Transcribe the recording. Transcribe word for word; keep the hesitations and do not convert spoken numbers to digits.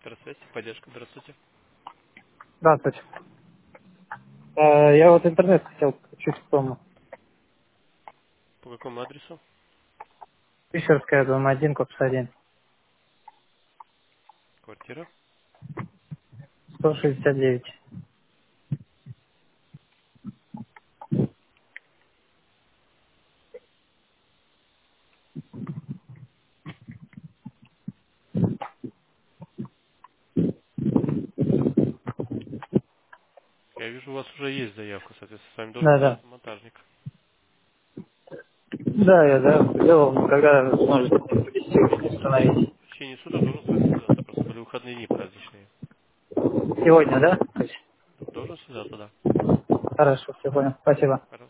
Электросвязь, поддержка, здравствуйте. Здравствуйте. Э, Я вот интернет хотел чуть помню. По какому адресу? Пищерская, дом один, корпус один. Квартира. сто шестьдесят девять. Я вижу, у вас уже есть заявка, соответственно, с вами должен Да, да. связаться монтажник. Да, я да, сделал, но когда сможете привести, установить. В течение суток должен с вами связаться, просто были выходные дни праздничные. Сегодня, да? То есть, Должен связаться, да. Хорошо, все понял. Спасибо. Хорошо.